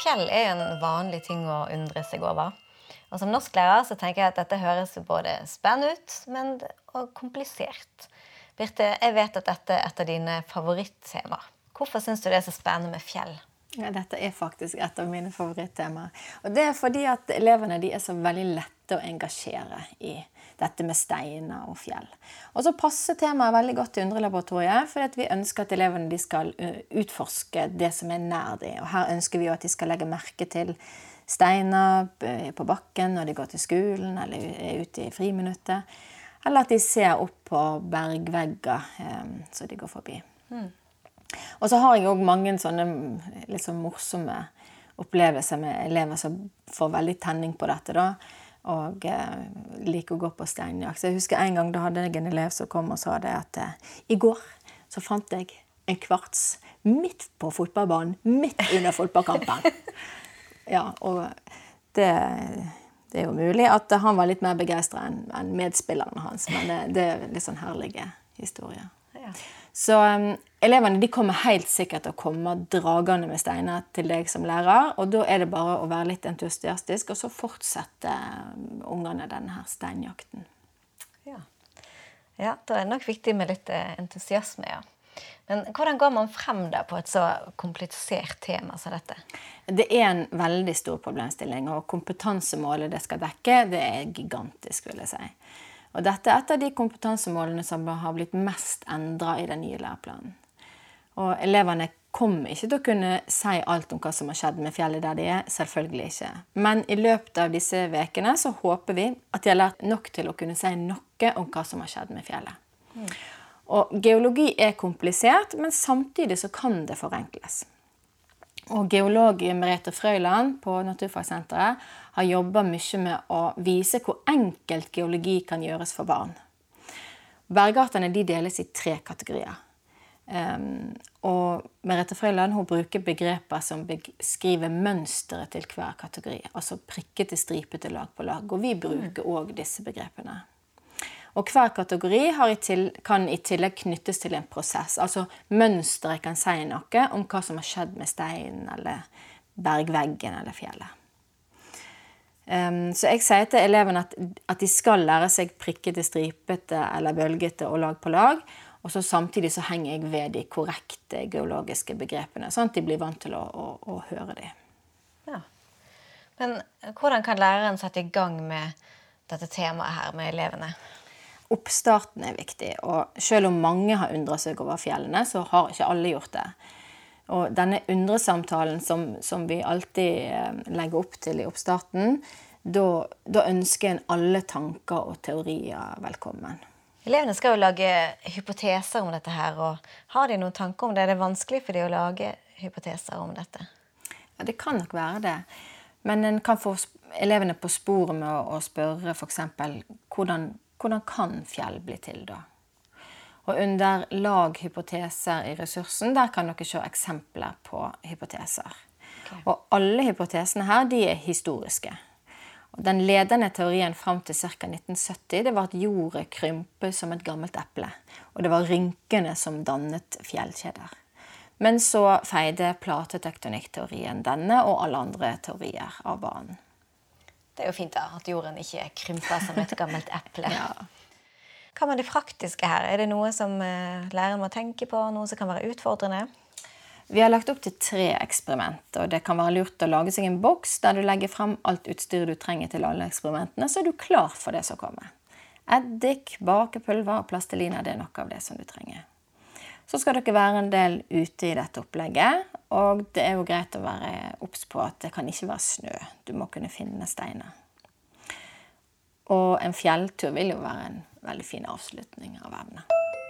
Fjell en vanlig ting å undre seg over. Og som norsklærer så tenker jeg at dette høres både spennende ut, men og komplisert. Birte, jeg vet at dette er et av dine favorittemaer. Hvorfor synes du det er så spennende med fjell? Ja, dette er faktisk et av mine favorittemaer. Og det er fordi at elevene de er så veldig lette å engasjere i dette med steiner og fjell. Og så passer temaet veldig godt til Undrelaboratoriet, for vi ønsker at elevene de skal utforske det som er nær dem. Og her ønsker vi at de skal legge merke til steiner på bakken når de går til skolen, eller er ute i friminuttet. Eller at de ser opp på bergvegger så de går forbi. Og så har jeg også mange sånne litt sånn morsomme opplevelser med elever som får veldig tenning på dette da, og liker å gå på steinjakt. Så jeg husker en gang da hadde jeg en elev som kom og sa det at i går så fant jeg en kvarts midt på fotballbanen, midt under fotballkampen. Ja, og det er jo mulig at han var litt mer begeistret enn medspillerne hans, men det er litt sånn herlige historier. Ja. Så elevene de kommer helt sikkert til å komme dragende med steiner til deg som lærer, og da er det bare å være litt entusiastisk, og så fortsetter ungene denne her steinjakten. Ja, da er det nok viktig med litt entusiasme, ja. Men hvordan går man frem da på et så komplisert tema som dette? Det er en veldig stor problemstilling, og kompetansemålet det skal dekke, det er gigantisk, vil jeg si. Og dette er et av de kompetansemålene som har blitt mest endret i den nye læreplanen. Og elevene kommer ikke til å kunne si alt om hva som har skjedd med fjellet der de er, selvfølgelig ikke. Men i løpet av disse vekene så håper vi at de har lært nok til å kunne si noe om hva som har skjedd med fjellet. Og geologi er komplisert, men samtidig så kan det forenkles. Og geolog Merete Frøyland på Naturfagsenteret har jobbet mye med å vise hvor enkelt geologi kan gjøres for barn. Bergartene de deles i 3 kategorier. Og Merete Frøyland hun bruker begreper som beskriver mønsteret til hver kategori, altså prikkete, stripete lag på lag, og vi bruker også disse begrepene. Og hver kategori kan i tillegg knyttes til en prosess. Altså mønsteret kan si noe om hva som har skjedd med steinen, eller bergveggen, eller fjellet. Så jeg sier til elevene at de skal lære seg prikkete, stripete eller bølgete og lag på lag, og så samtidig så henger jeg ved de korrekte geologiske begrepene, sånn at de blir vant til å høre dem. Ja. Men hvordan kan læreren sette i gang med dette temaet her med elevene? Oppstarten er viktig, og selv om mange har undret seg over fjellene, så har ikke alle gjort det. Og denne undresamtalen som vi alltid legger opp til i oppstarten, da ønsker en alle tanker og teorier velkommen. Elevene skal jo lage hypoteser om dette her, og har de noen tanker om det? Er det vanskelig for de å lage hypoteser om dette? Ja, det kan nok være det. Men en kan få elevene på sporet med å spørre for eksempel hvordan kan fjell bli til da? Og under laghypoteser i ressursen, der kan dere se eksempler på hypoteser. Okay. Og alle hypotesene her, de er historiske. Og den ledende teorien frem til ca. 1970, det var at jordet krympet som et gammelt eple. Og det var rynkene som dannet fjellkjeder. Men så feide platetektonikkteorien denne og alle andre teorier av banen. Det er jo fint da, at jorden ikke krymper som et gammelt eple. Ja. Hva med det praktiske her? Er det noe som læreren må tenke på, noe som kan være utfordrende? Vi har lagt opp til 3 eksperimenter, og det kan være lurt å lage seg en boks der du legger frem alt utstyret du trenger til alle eksperimentene, så er du klar for det som kommer. Eddik, bakepulver og plastelina, det er noe av det som du trenger. Så skal dere være en del ute i dette opplegget, og det er jo greit å være obs på at det kan ikke være snø. Du må kunne finne steiner. Og en fjelltur vil jo være en veldig fin avslutning av evnet.